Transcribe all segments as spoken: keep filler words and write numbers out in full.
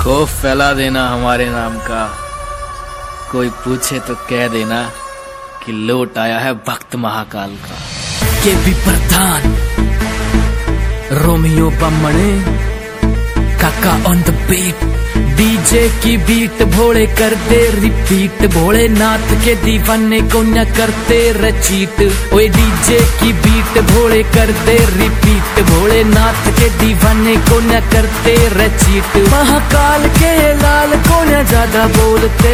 खौफ फैला देना हमारे नाम का, कोई पूछे तो कह देना कि लौट आया है भक्त महाकाल का। के भी प्रधान रोमियो बमणे काका ऑन द बीट, डीजे की बीट भोले कर दे रिपीट, भोलेनाथ के दीवाने को न करते रचीट। ओए डीजे की बीट भोले कर दे रिपीट, भोलेनाथ के दीवाने को न करते रचीट। महाकाल के लाल को न ज्यादा बोलते,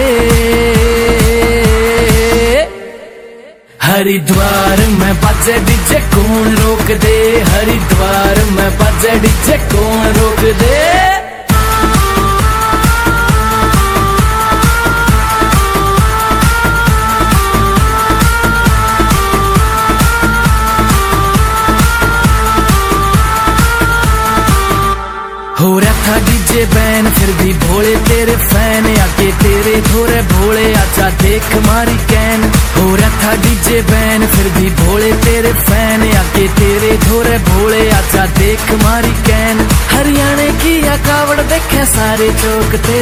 हरिद्वार में बजे डीजे कौन रोक दे, हरिद्वार में बजे डीजे कौन रोक दे। हो रहा था डीजे बैन फिर भी भोले तेरे फैन, आगे तेरे थोड़े भोले आजा देख मारी कैन। हो रहा था डीजे बैन फिर भी भोले तेरे फैन, आगे तेरे थोड़े भोले आजा देख मारी कैन। हरियाणा की या कावड़ देखे सारे चौकते,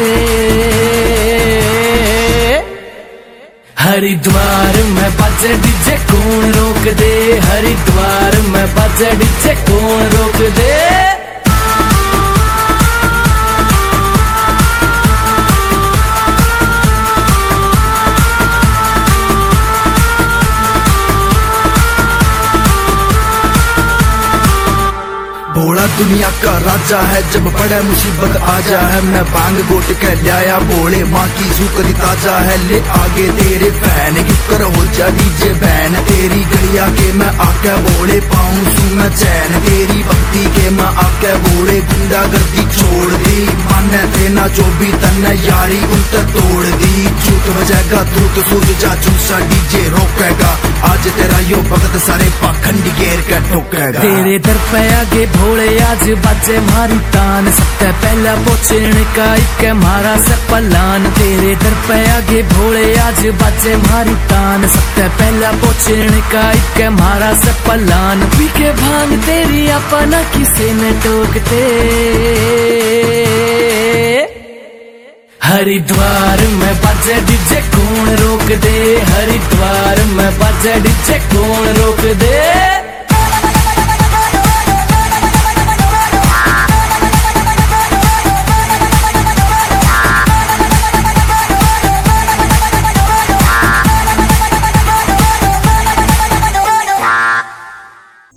हरिद्वार में बजे डीजे कौन रोक दे, हरिद्वार में बजे डीजे कौन रोक दे। भोला दुनिया का राजा है, जब बड़ा मुसीबत आ जा है। मैं बांग गोट के लाया भोले माँ की सूकरी ताजा है। ले आगे तेरे फैन क्यों कर हो जा डीजे बैन, तेरी गलिया के मैं आके भोले पाऊं सू मैं चैन। तेरी भक्ति के मैं आके भोले गुंडा गर्दी छोड़ दी, माने देना जो भी तन्ने यारी उनते तोड़ दी। झूठ बजेगा तू तो सूझ जा, झूठा डीजे रोकेगा आज तेरा यो भगत सारे पाखंडी घेर के ठोकेगा। तेरे दर पे आगे भोले आज बचे मारी तान, सबसे पहला पहुंचने का एक मारा से पलान। तेरे दर पे आगे भोले आज बचे मारी तान, सबसे पहला पहुंचने का एक मारा से पलान। पी के भांग तेरी अपना किसे न टोकते, हरिद्वार में बजे डीजे कौन रोक दे, हरिद्वार में बजे डीजे कौन रोक दे।